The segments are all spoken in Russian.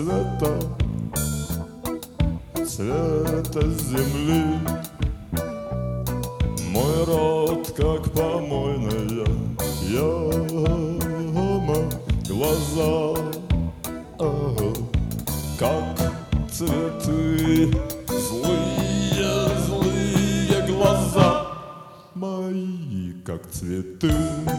цвета, цвета земли. Мой рот, как помойная яма, глаза, как цветы, злые, злые глаза мои, как цветы.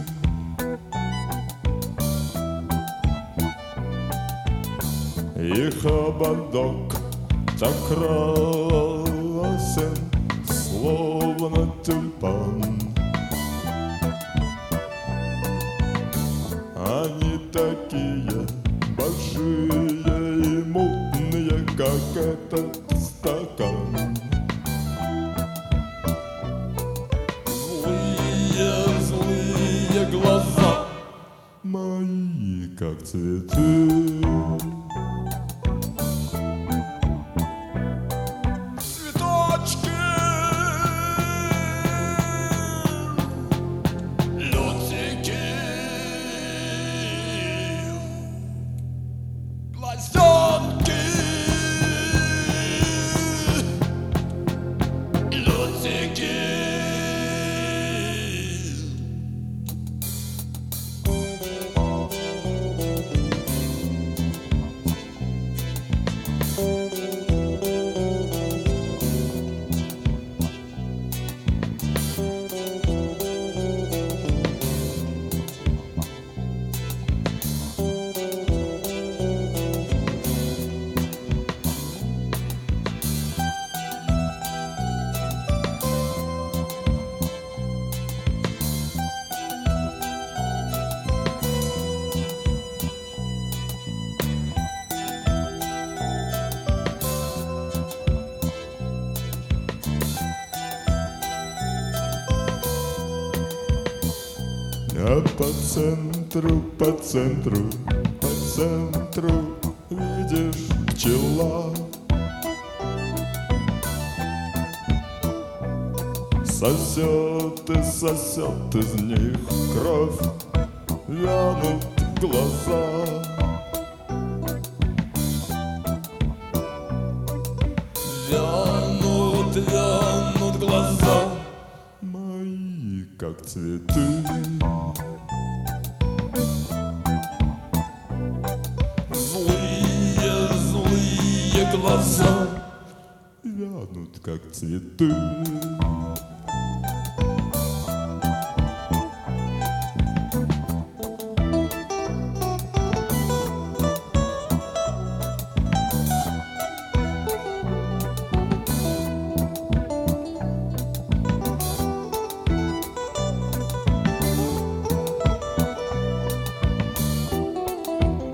Их ободок так красен, словно тюльпан. Они такие большие и мутные, как этот стакан. Злые, злые глаза мои, как цветы. А по центру, по центру, по центру, видишь, пчела сосет и сосет из них кровь, вянут глаза. Вянут, вянут глаза мои, как цветы. Злые, злые глаза вянут, как цветы.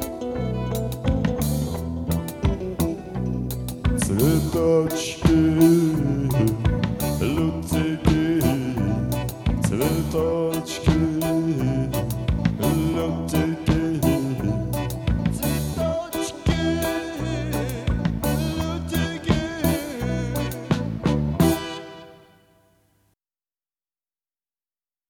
Цветочки